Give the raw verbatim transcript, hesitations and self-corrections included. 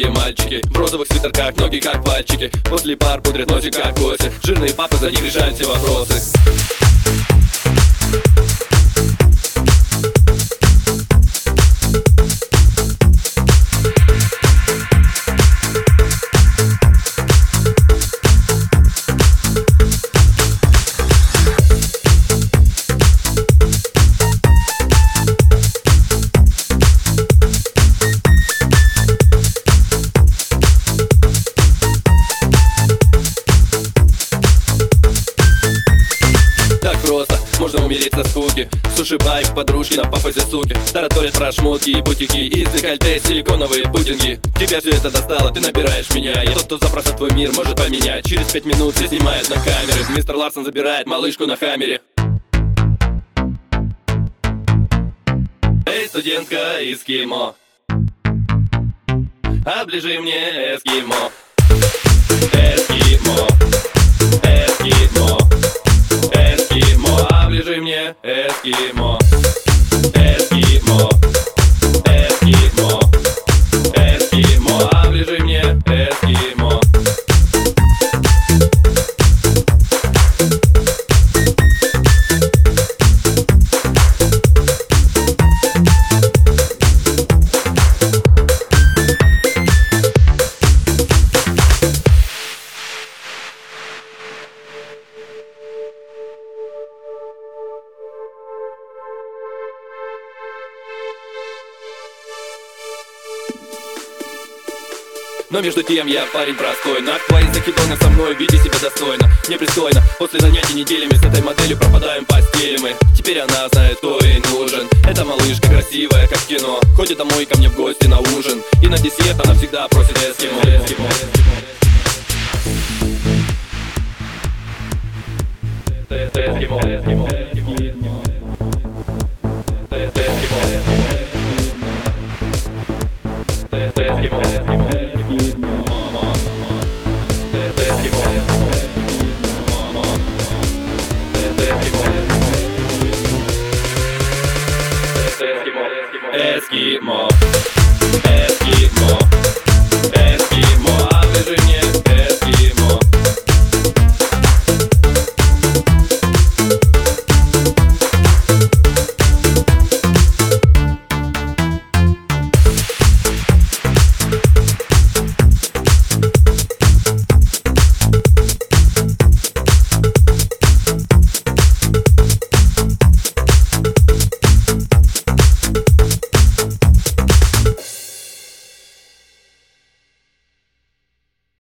эскимосские мальчики в розовых свитерках, ноги как пальчики. После пар пудрят носик как гости. Жирные папы за них решают все вопросы. Можно умереть со скуки. Суши-байк, подружки на пафосе суки. Тараторят про шмотки и бутики. Из декольте силиконовые пудинги. Тебя все это достало, ты набираешь меня. Я тот, кто запросто твой мир может поменять. Через пять минут все снимают на камеры. Мистер Ларсон забирает малышку на хаммере. Эй, студентка эскимо, оближи мне эскимо. Эскимо, эскимо, эскимо, оближи мне эскимо. Эскимо, эскимо, эскимо, оближи мне эскимо. Но между тем я парень простой. На твои закидоны со мной, веди себя достойно. Непристойно, после занятий неделями с этой моделью пропадаем в постели мы. Теперь она знает, кто ей нужен. Эта малышка красивая, как в кино. Ходит домой ко мне в гости на ужин. И на десерт она всегда просит эскимо. Эскимо, эскимо, эскимо.